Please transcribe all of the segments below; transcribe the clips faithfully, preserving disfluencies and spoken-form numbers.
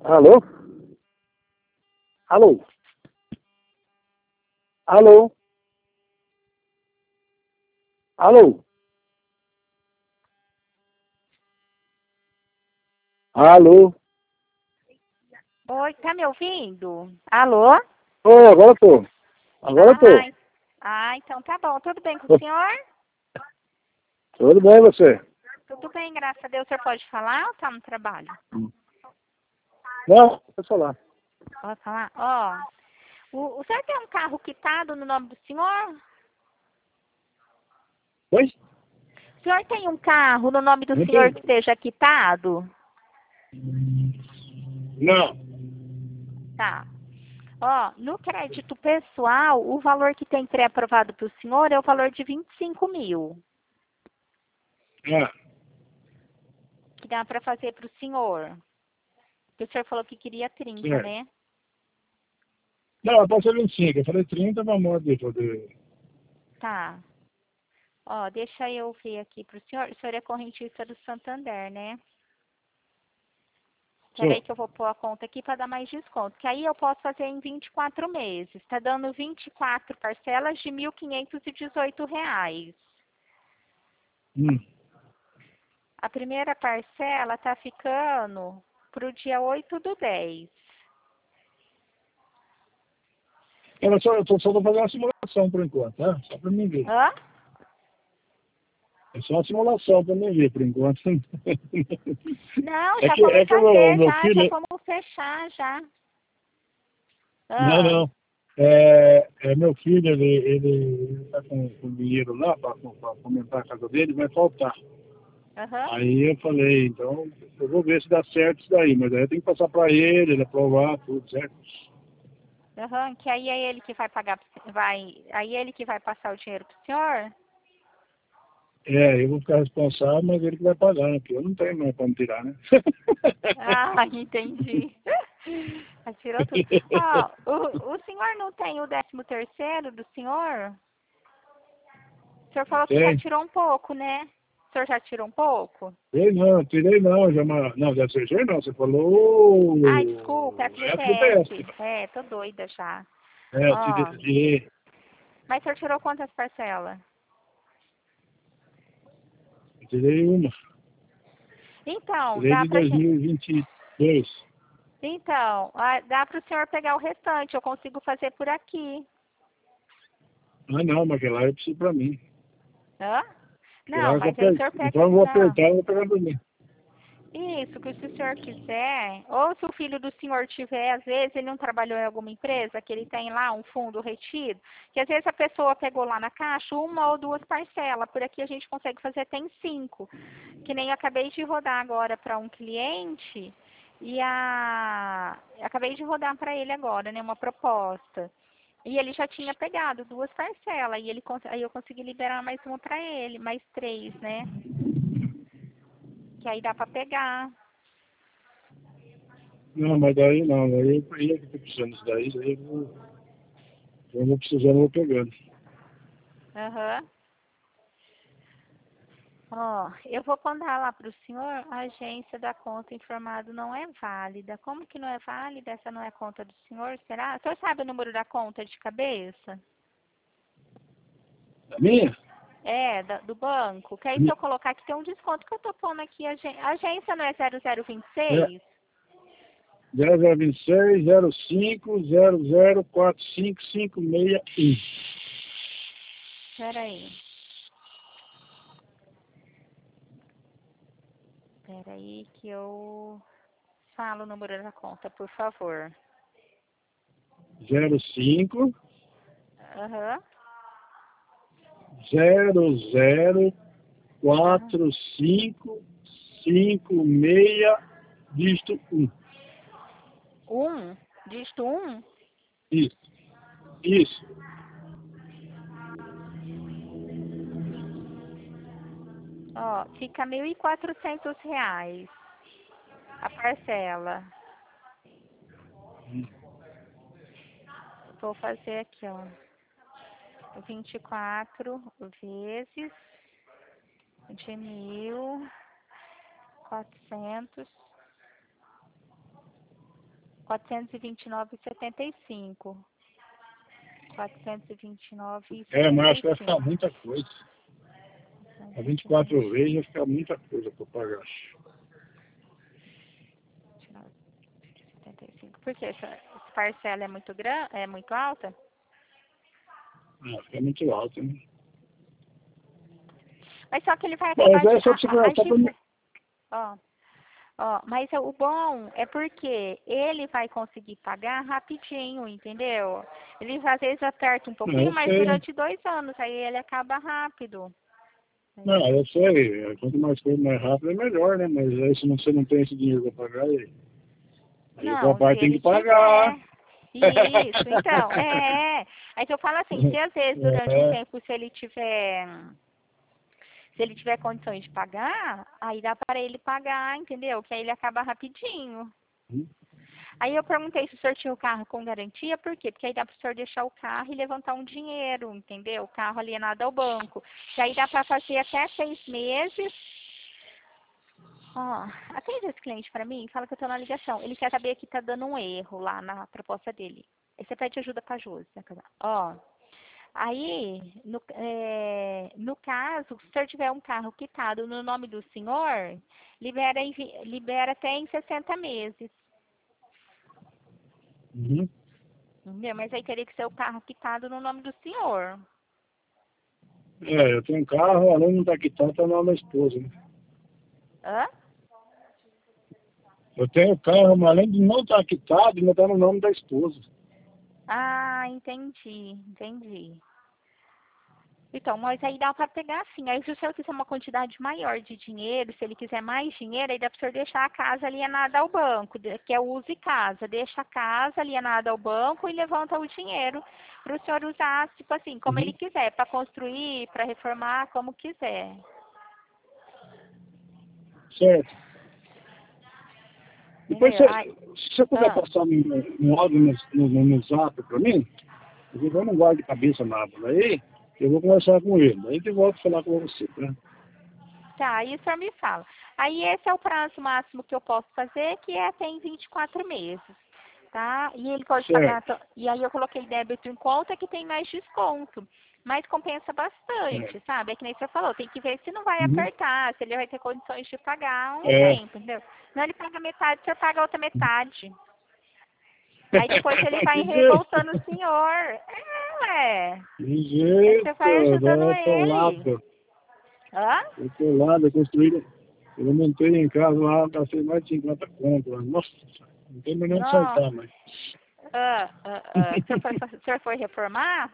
Alô? Alô? Alô? Alô? Alô? Oi, tá me ouvindo? Alô? Oh, agora tô. Agora tô. Ah, ah, então tá bom. Tudo bem com o senhor? Tudo bem, você? Tudo bem, graças a Deus. O senhor pode falar ou tá no trabalho? Não, pode falar. Pode falar? Ó, o, o senhor tem um carro quitado no nome do senhor? Oi? O senhor tem um carro no nome do Não senhor que tem. esteja quitado? Não. Tá. Ó, no crédito pessoal, o valor que tem pré-aprovado para o senhor é o valor de vinte e cinco mil. Ah, Que dá para fazer para o senhor. Porque o senhor falou que queria trinta, certo. né? Não, pode ser vinte e cinco. Eu falei trinta para modo poder. Tá. Ó, deixa eu ver aqui pro senhor. O senhor é correntista do Santander, né? Peraí Sou. que eu vou pôr a conta aqui para dar mais desconto. Que aí eu posso fazer em vinte e quatro meses. Tá dando vinte e quatro parcelas de mil quinhentos e dezoito reais. Hum. A primeira parcela tá ficando pro dia oito do dez. Eu só, eu tô, só vou fazer uma simulação por enquanto, tá? Só para mim ver. Hã? É só uma simulação para mim ver por enquanto. Não, É já que, vamos é que o meu, fazer, meu já, já filho. vamos fechar, já. Não, Ah, não. É, é meu filho, ele, ele tá com, com dinheiro lá para aumentar a casa dele, vai faltar. aham. Aí eu falei, então eu vou ver se dá certo isso daí, mas aí eu tenho que passar para ele, ele aprovar, tudo certo. Aham, que aí é ele que vai pagar, vai, aí é ele que vai passar o dinheiro pro senhor? É, eu vou ficar responsável, mas ele que vai pagar, né? Porque eu não tenho mais como tirar, né? Ah, entendi. Atirou tudo. Ó, o, o senhor não tem o décimo terceiro do senhor? O senhor falou que já Tem. tirou um pouco, né? O senhor já tirou um pouco? Tirei não, tirei não, já ma- não, deve ser jeito não, você falou Ah, desculpa, F G T S. F G T S. É, tô doida já. É, eu tirei, Ó, tirei, mas o senhor tirou quantas parcelas? tirei uma, Então, tirei dá de pra gente... dois mil e vinte e dois. Então, ah, dá pro senhor pegar o restante, eu consigo fazer por aqui. Ah não, mas aquela lá eu preciso para mim. Hã? Aquela Não, lá que eu mas aí o apertei. senhor pega... Então eu vou Não. apertar, eu vou pegar para mim. Isso, que se o senhor quiser, ou se o filho do senhor tiver, às vezes ele não trabalhou em alguma empresa, que ele tem lá um fundo retido, que às vezes a pessoa pegou lá na caixa uma ou duas parcelas, por aqui a gente consegue fazer até em cinco. Que nem eu acabei de rodar agora para um cliente, e a acabei de rodar para ele agora, né, uma proposta. E ele já tinha pegado duas parcelas, e ele cons- aí eu consegui liberar mais uma para ele, mais três, né? Que aí dá para pegar. Não, mas daí não, daí eu ia que tô precisando disso daí, daí eu vou, eu vou precisando, eu vou pegando. Aham. Ó, eu vou mandar lá para o senhor, a agência da conta informado não é válida. Como que não é válida? Essa não é conta do senhor, será? O senhor sabe o número da conta de cabeça? A minha? É, da- do banco? Que aí se eu colocar aqui tem um desconto que eu tô pondo aqui. A agen- a agência não é zero zero vinte e É seis? zero zero vinte e seis, zero cinco, zero zero quatro cinco cinco seis um. Espera aí. Espera aí que eu falo o número da conta, por favor. zero cinco, Aham. zero zero Aham. quatro cinco cinco seis dígito um. Um? Dígito um? Isso, isso. Ó, fica mil e quatrocentos reais a parcela. Vou fazer aqui, ó. vinte e quatro vezes de mil quatrocentos quatrocentos e vinte e nove e setenta e cinco. quatrocentos e vinte e nove e É, mas acho que vai setenta e ficar cinco. muita coisa. A vinte e quatro vezes vai ficar muita coisa para pagar. setenta e cinco. Por que essa, essa parcela é muito grande, é muito alta? Ah, fica muito alto, né? Mas só que ele vai Bom, acabar mas de, é só a, pra você a, a conversar dif- pra... ó, ó, mas o bom é porque ele vai conseguir pagar rapidinho, entendeu? Ele às vezes aperta um Não, pouquinho, eu mas sei. durante dois anos, aí ele acaba rápido. Não, eu sei. Quanto mais coisa mais rápido é melhor, né? Mas aí se você não tem esse dinheiro para pagar, aí, aí o Não, se papai tem ele que pagar. tiver. Isso, então, é. é. Aí eu falo assim, se às vezes durante um É. tempo, se ele tiver. Se ele tiver condições de pagar, aí dá para ele pagar, entendeu? Que aí ele acaba rapidinho. Aí eu perguntei se o senhor tinha o carro com garantia, por quê? Porque aí dá para o senhor deixar o carro e levantar um dinheiro, entendeu? O carro alienado ao banco. Que aí dá para fazer até seis meses. Ó, atende esse cliente para mim, fala que eu estou na ligação. Ele quer saber que tá dando um erro lá na proposta dele. Aí você pede ajuda para a Josi. Ó, aí, no, é, no caso, se o senhor tiver um carro quitado no nome do senhor, libera, em, vi- libera até em sessenta meses. Uhum. Entendeu? Mas aí teria que ser o carro quitado no nome do senhor. É, eu tenho um carro, além de não estar quitado, tá no nome da esposa, né? Hã? Eu tenho carro, mas além de não estar quitado, ainda está no nome da esposa. Ah, entendi, entendi. Então, mas aí dá para pegar assim. Aí se o senhor quiser uma quantidade maior de dinheiro, se ele quiser mais dinheiro, aí dá para o senhor deixar a casa alienada ao banco, de- que é o use casa. Deixa a casa alienada ao banco e levanta o dinheiro para o senhor usar, tipo assim, como ele Uhum. quiser, para construir, para reformar, como quiser. Certo. Depois, Entendeu? você, Ai, se você puder ah, passar um, um áudio no, no, no zap para mim, porque eu não guardo de cabeça nada. Daí eu vou conversar com ele. Daí eu volto a falar com você, né? tá, aí o senhor me fala. Aí esse é o prazo máximo que eu posso fazer, que é até em vinte e quatro meses. Tá? E ele pode pagar. Certo. to- E aí eu coloquei débito em conta que tem mais desconto. Mas compensa bastante, Certo. sabe? É que nem você falou, tem que ver se não vai Uhum. apertar, se ele vai ter condições de pagar um É. tempo, entendeu? Não, ele paga metade, o senhor paga a outra metade. Aí depois ele vai Que jeito. reembolsando o senhor. É, ué. Que Aí você vai jeito. ajudando Não, tô ele. lado. Hã? Eu tô lado, eu construí. Eu montei em casa lá, gastei mais de cinquenta conto lá. Nossa, não tem nem onde Nossa. soltar, mas. Ah, ah, ah. O senhor foi, o senhor foi reformar?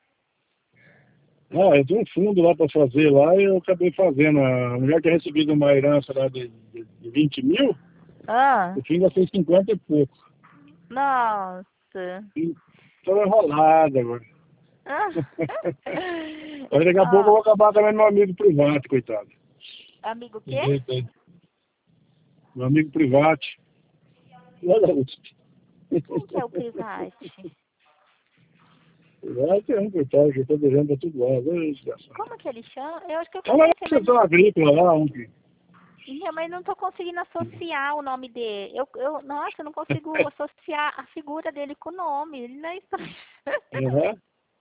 Ah, eu tenho um fundo lá para fazer lá e eu acabei fazendo. A mulher tinha recebido uma herança lá de, de, de vinte mil, Ah. no fim gastei cinquenta e pouco. Nossa. E tô enrolado agora. Ah. Aí daqui a pouco eu Ah, vou acabar também no meu amigo privado, coitado. amigo o Tem quê? jeito aí. Meu amigo privado. Olha isso. Quem que é o private? Privado é um coitado que eu tô devendo pra tudo lá. Olha, desgraçado. Como que ele chama? Eu acho que eu É uma conheço, mas associação agrícola lá, um que. não, mas não tô conseguindo associar o nome dele. Eu, eu, nossa, eu não consigo associar a figura dele com o nome. Ele não é estranho. Uhum.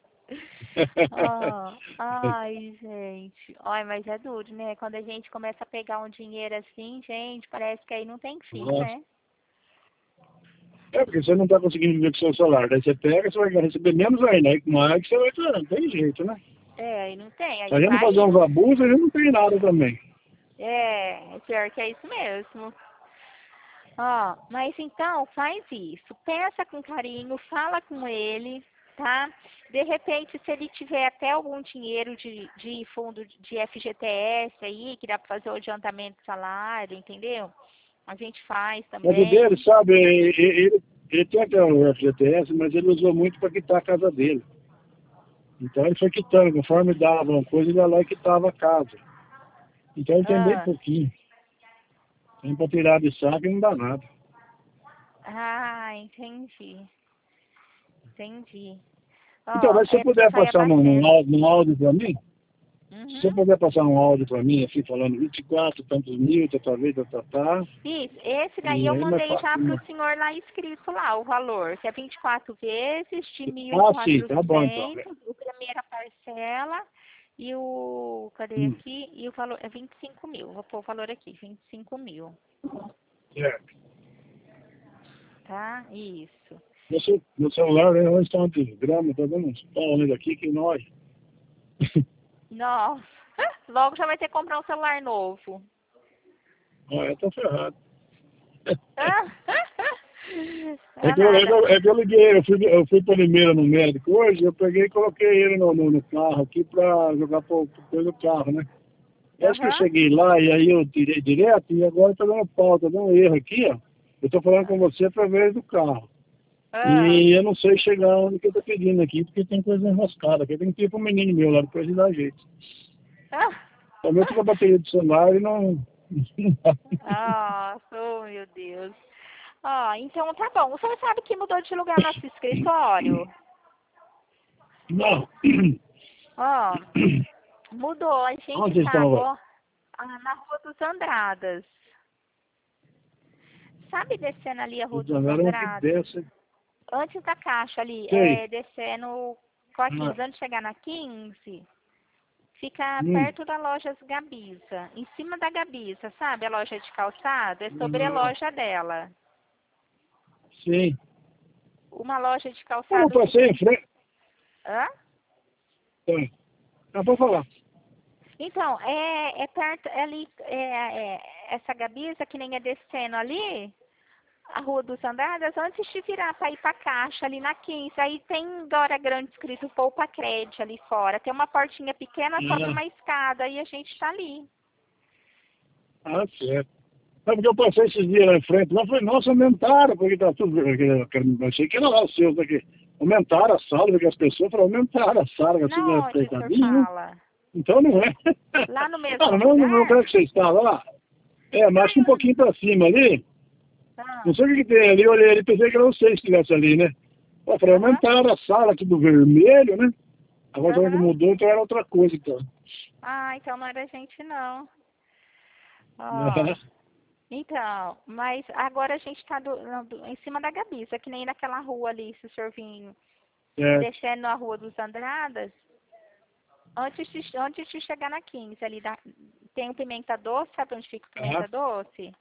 Ah, ai, gente. Ai, mas é duro, né? Quando a gente começa a pegar um dinheiro assim, gente, parece que aí não tem fim, Nossa. né? É, porque você não está conseguindo viver com o seu salário. Daí você pega, você vai receber menos ainda. Aí mais que você vai ter. Não tem jeito, né? É, aí não tem. Se Aí a gente não vai fazer uns indo. abusos, a gente não tem nada também. É, pior que é isso mesmo. Ó, mas então faz isso. Peça com carinho, fala com ele, tá? De repente, se ele tiver até algum dinheiro de, de fundo de F G T S aí, que dá para fazer o adiantamento do salário, entendeu? A gente faz Mas o dele, também. sabe, ele, ele, ele tem até o F G T S, mas ele usou muito para quitar a casa dele. Então ele foi quitando, conforme dava uma coisa, ele ia lá e quitava a casa. Então ele tem bem Ah, pouquinho. Tem para tirar de saco e não dá nada. ah, entendi. Entendi. Então, Ó, mas se você é porque puder vai passar num, num abatendo. áudio, num áudio para mim, Uhum. Se você puder passar um áudio para mim, assim, falando vinte e quatro, tantos mil, tá, vez, tá, tá, tá. Isso, esse daí E eu aí, mas mandei fa- já pro senhor lá escrito lá, o valor, que é vinte e quatro vezes de mil e Ah, sim, tá bom então. quatrocentos, o primeira parcela, e o, cadê Hum, aqui? E o valor é vinte e cinco mil, vou pôr o valor aqui, vinte e cinco mil, certo. tá? Isso. Meu, ce- meu celular, né, onde está um desgrama, tá dando uns pau nele aqui que nós. Nossa, logo já vai ter que comprar um celular novo. Ah, eu tô ferrado. Ah, É é que, eu, é, que nada. eu, é que eu liguei, eu fui, eu fui para Limeira no médico hoje, eu peguei e coloquei ele no, no, no carro aqui para jogar pro, pelo carro, né? Eu acho que eu Aham. cheguei lá e aí eu tirei direto e agora tá dando pau, tá dando erro aqui, ó. Eu tô falando com você através do carro. Ah, E eu não sei chegar onde que eu tô pedindo aqui, porque tem coisa enroscada aqui. Tem que ir pro menino meu lá, depois ele dá jeito. ah. Também tô com a bateria do celular e não... Nossa, oh meu Deus. Ó, então tá bom. O senhor sabe que mudou de lugar nosso escritório? Não. Ó, mudou. A gente Onde vocês tá estão agora? agora ah, na Rua dos Andradas. Sabe descendo ali a Rua Eles dos andaram um que Andradas? desce. Antes da caixa ali, Sei. é descendo com a Ah, quinze, antes de chegar na quinze, fica hum. perto da loja Gabisa. Em cima da Gabisa, sabe? A loja de calçado, é sobre a Ah, loja dela. sim. Uma loja de Eu não calçado que passei em tem. frente. Hã? Tá. Ah, pode falar. Então, é, é perto, é ali, é, é, essa Gabisa, que nem é descendo ali, a Rua dos Andradas, antes de virar para ir para a Caixa, ali na quinze, aí tem Dora Grande escrito Poupa Crédito ali fora. Tem uma portinha pequena, sobe Ah, uma escada e a gente tá ali. ah, certo. É porque eu passei esses dias lá em frente, lá foi, nossa, aumentaram, porque tá tudo, eu achei que era lá o seu, daqui. Aumentaram a sala, porque as pessoas falaram, aumentaram a sala, que tudo é Na onde o senhor apertadinho, né? fala? Então não é. Lá no Ah, mesmo não, no lugar lugar? que você está lá, é, mas um Ah, pouquinho pra cima ali, ah, não sei o que que tem ali, eu olhei ali, pensei que era você que estivesse ali, né? Eu falei, aham, aumentaram a sala aqui do vermelho, né? Agora já que aham. mudou, então era outra coisa, então. Ah, então não era a gente não. Ó. Então, mas agora a gente está em cima da Gabisa, que nem naquela rua ali, se o senhor vir É, descendo a Rua dos Andradas, antes de, antes de chegar na quinze, ali da, tem o Pimenta Doce, sabe onde fica o ah, Pimenta Doce?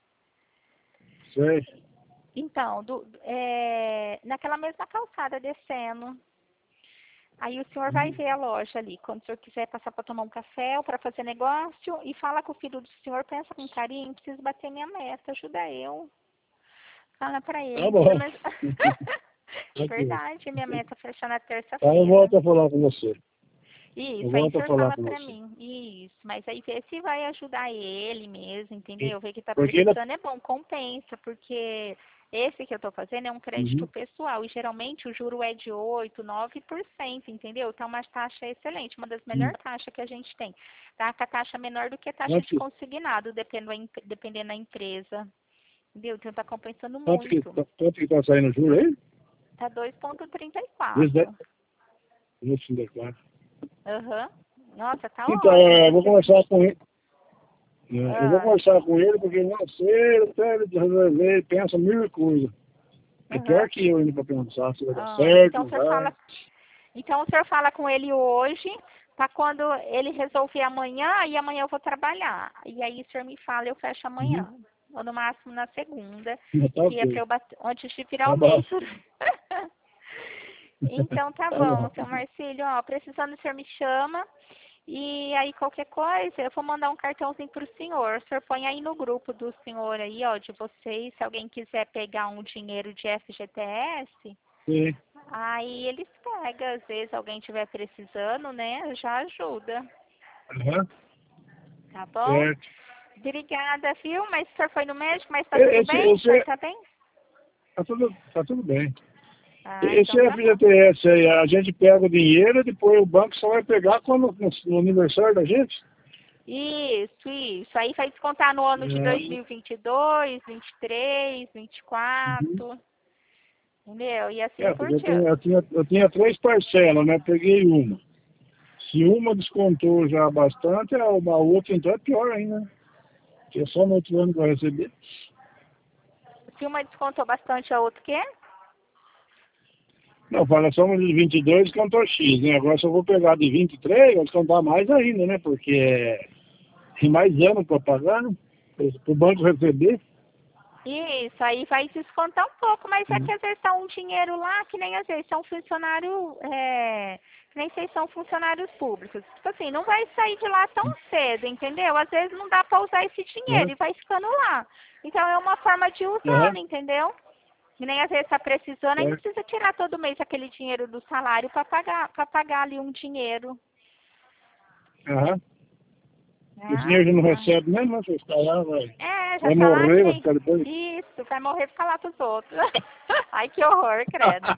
sei. Então, do, é, naquela mesma calçada descendo. Aí o senhor vai ver a loja ali, quando o senhor quiser passar para tomar um café ou para fazer negócio, e fala com o filho do senhor, pensa com carinho, preciso bater minha meta, ajuda eu. Fala pra Tá ele, pelo bom. menos. Ok. Verdade, minha meta fecha na Aí eu terça-feira. volto a falar com você. Eu Isso, aí o volto a senhor falar fala com pra você. mim. Isso, mas aí vê se vai ajudar ele mesmo, entendeu? Ver que tá Porque ele... precisando é bom, compensa, porque esse que eu tô fazendo é um crédito Uhum. pessoal e geralmente o juro é de oito, nove por cento, entendeu? Então uma taxa excelente, uma das Uhum. melhores taxas que a gente tem. Tá? Com a taxa menor do que a taxa de Quanto, consignado, dependendo, dependendo da empresa. Entendeu? Então tá compensando quanto, que, muito. quanto que tá saindo o juro aí? Tá dois vírgula trinta e Desde quatro. vinte e quatro. Aham. Nossa, tá Então, ótimo. é, Se eu vou você... conversar com ele. É, eu vou Ah, conversar com ele, porque não sei, até ele resolver, ele pensa mil coisas. É pior aham. que eu indo pra pensar se vai dar Ah, certo, então não o senhor vai. fala, então o senhor fala com ele hoje, para quando ele resolver amanhã, e amanhã eu vou trabalhar. E aí o senhor me fala, eu fecho Uhum. amanhã. Ou no máximo na segunda, Tá que é para ok. eu bater, antes de virar Tá o bom. mês. Então tá Tá bom, bom. seu Marcílio, ó, precisando o senhor me chama. E aí qualquer coisa, eu vou mandar um cartãozinho pro senhor. O senhor põe aí no grupo do senhor aí, ó, de vocês, se alguém quiser pegar um dinheiro de F G T S, Sim. aí eles pegam, às vezes alguém estiver precisando, né? Já ajuda. Aham. Tá bom? Certo. Obrigada, viu? Mas o senhor foi no médico, mas tá tudo Esse, bem? O senhor esse, tá bem? tá tudo, tá tudo bem. Ah, Esse então tá bom. F G T S aí, a gente pega o dinheiro e depois o banco só vai pegar quando, no, no aniversário da gente? Isso, isso. Aí vai descontar no ano de dois É. mil e vinte e dois, vinte e três, vinte e Uhum. quatro, entendeu? E assim É, por porque eu, tenho, diante. eu, tinha, eu tinha três parcelas, né? Peguei uma. Se uma descontou já bastante, a a outra então é pior ainda. Porque é só no outro ano que vai receber. Se uma descontou bastante, a outra o quê? Não, fala só de vinte e dois descontou X, né? Agora se eu vou pegar de vinte e três, vai descontar mais ainda, né? Porque é, tem mais ano para pagar, né? Para o banco receber. Isso, aí vai descontar um pouco, mas é Hum. que às vezes tá um dinheiro lá que nem às vezes são funcionário, é, que nem vocês são funcionários públicos. Tipo assim, não vai sair de lá tão cedo, entendeu? Às vezes não dá para usar esse dinheiro Uhum. e vai ficando lá. Então é uma forma de usar, Uhum. entendeu? Que nem às vezes está precisando, aí não Certo. precisa tirar todo mês aquele dinheiro do salário para pagar, para pagar ali um dinheiro. Aham. O Ah, dinheiro já não tá. recebe mesmo, né? Você está lá, vai, É, já vai tá lá que morrer, vai nem. ficar depois. Isso, vai morrer e ficar lá pros outros. Ai, que horror, credo.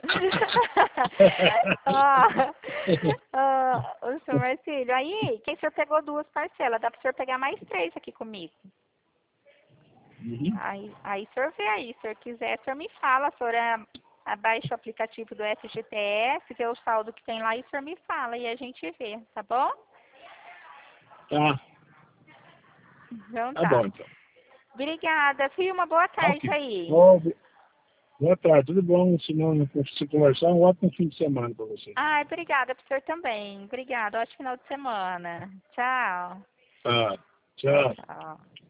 Ah, ah, o senhor Marcílio, aí, quem o senhor pegou duas parcelas, dá pro senhor pegar mais três aqui comigo. Uhum. Aí, aí o senhor vê aí, se o senhor quiser, o senhor me fala, o senhor é, abaixa o aplicativo do F G T S, vê o saldo que tem lá e o senhor me fala e a gente vê, tá bom? Tá, Então tá tá. bom então. Obrigada, filho, uma boa tarde Ok. aí. Bom, boa tarde, tudo bom? Se não se conversar, um ótimo fim de semana para você. Ai, obrigada pro senhor também. Obrigada. Ótimo final de semana. Tchau. Tá, Tchau, tchau. tchau.